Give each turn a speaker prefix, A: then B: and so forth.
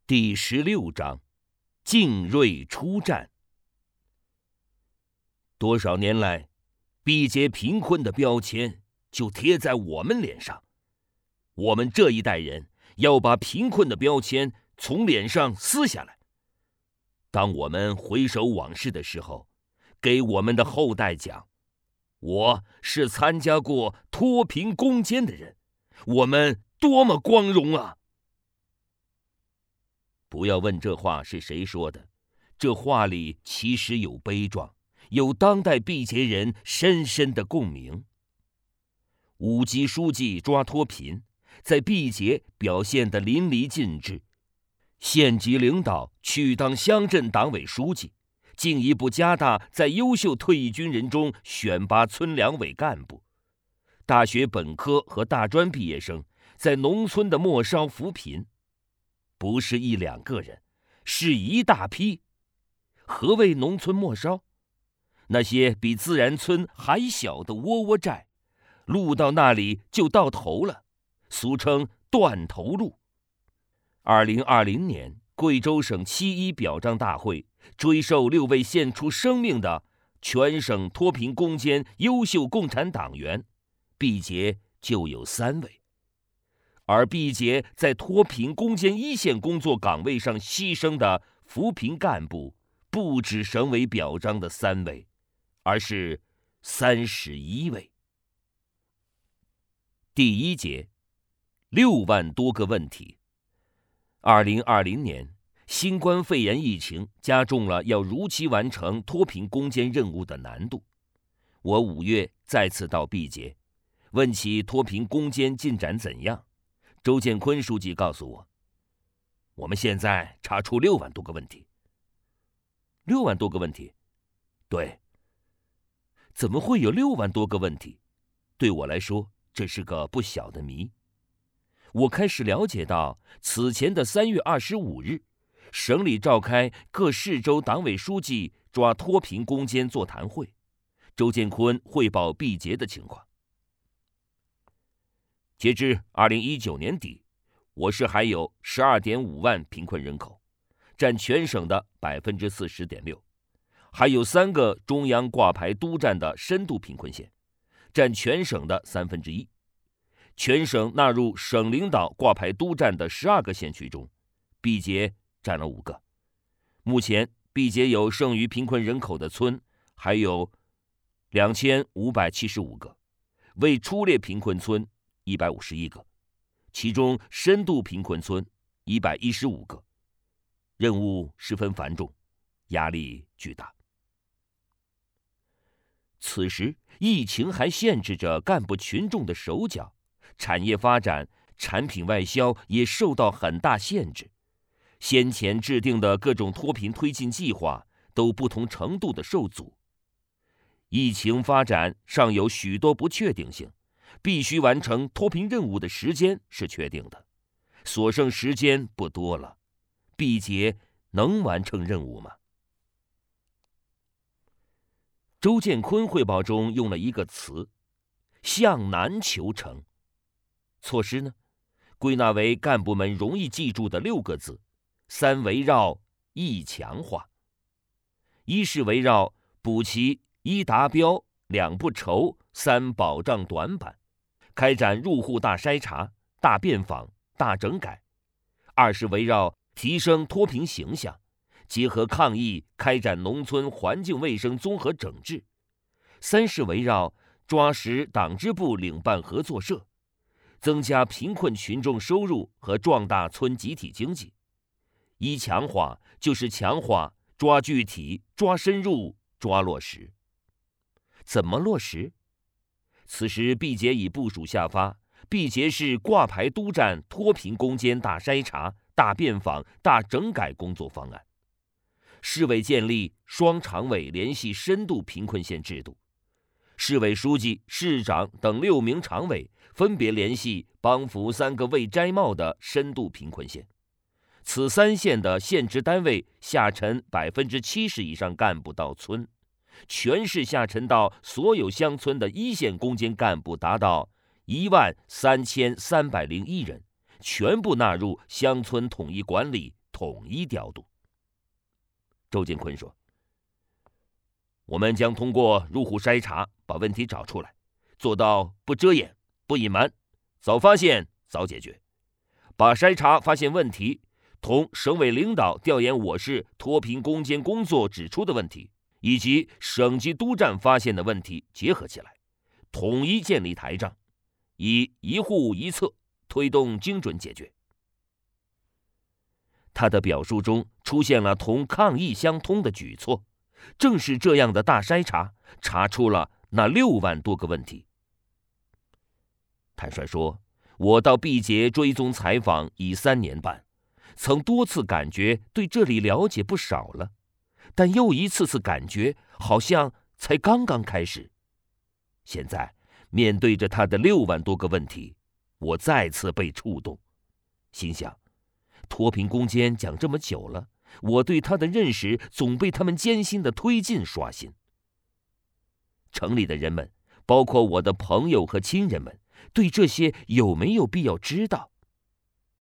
A: 第16章，精锐出战。多少年来，毕节贫困的标签就贴在我们脸上。我们这一代人要把贫困的标签从脸上撕下来。当我们回首往事的时候，给我们的后代讲，我是参加过脱贫攻坚的人，我们多么光荣啊！不要问这话是谁说的，这话里其实有悲壮，有当代毕节人深深的共鸣。五级书记抓脱贫，在毕节表现得淋漓尽致。县级领导去当乡镇党委书记，进一步加大在优秀退役军人中选拔村两委干部。大学本科和大专毕业生在农村的末梢扶贫，不是一两个人，是一大批。何谓农村末梢？那些比自然村还小的窝窝寨，路到那里就到头了，俗称断头路。2020年贵州省7.1表彰大会追授6位献出生命的全省脱贫攻坚优秀共产党员，毕节就有3位。而毕节在脱贫攻坚一线工作岗位上牺牲的扶贫干部，不止省委表彰的3位，而是31位。第1节，6万多个问题。2020年，新冠肺炎疫情加重了要如期完成脱贫攻坚任务的难度。我5月再次到毕节，问起脱贫攻坚进展怎样。周建坤书记告诉我，我们现在查出6万多个问题。6万多个问题？对。怎么会有6万多个问题？对我来说，这是个不小的谜。我开始了解到，此前的3月25日，省里召开各市州党委书记抓脱贫攻坚座谈会，周建坤汇报毕节的情况。截至2019年底，我市还有12.5万贫困人口，占全省的40.6%，还有3个中央挂牌督战的深度贫困县，占全省的1/3。全省纳入省领导挂牌督战的12个县区中，毕节占了5个。目前，毕节有剩余贫困人口的村还有2575个，未出列贫困村151个，其中深度贫困村115个。任务十分繁重，压力巨大。此时，疫情还限制着干部群众的手脚，产业发展、产品外销也受到很大限制。先前制定的各种脱贫推进计划都不同程度的受阻。疫情发展尚有许多不确定性，必须完成脱贫任务的时间是确定的，所剩时间不多了。毕节能完成任务吗？周建坤汇报中用了一个词，向南求成。措施呢，归纳为干部们容易记住的6个字：3围绕1强化。一是围绕补齐1达标、2不愁、3保障短板，开展入户大筛查、大便访、大整改；二是围绕提升脱贫形象，结合抗疫开展农村环境卫生综合整治；三是围绕抓实党支部领办合作社，增加贫困群众收入和壮大村集体经济。1强化就是强化抓具体、抓深入、抓落实。怎么落实？此时毕节已部署下发毕节市挂牌督战脱贫攻坚大筛查、大便访、大整改工作方案。市委建立双常委联系深度贫困县制度，市委书记、市长等6名常委分别联系帮扶3个未摘帽的深度贫困县。此3县的县直单位下沉70%以上干部到村，全市下沉到所有乡村的一线攻坚干部达到13301人，全部纳入乡村统一管理、 统一调度。周建坤说：“我们将通过入户筛查把问题找出来，做到不遮掩、不隐瞒，早发现、早解决。把筛查发现问题同省委领导调研我市脱贫攻坚工作指出的问题，以及省级督战发现的问题结合起来，统一建立台账，以一户一策推动精准解决。”他的表述中出现了同抗疫相通的举措，正是这样的大筛查，查出了那6万多个问题。坦率说，我到毕节追踪采访已3年半，曾多次感觉对这里了解不少了，但又一次次感觉好像才刚刚开始。现在面对着他的6万多个问题，我再次被触动，心想，脱贫攻坚讲这么久了，我对他的认识总被他们艰辛的推进刷新。城里的人们，包括我的朋友和亲人们，对这些有没有必要知道？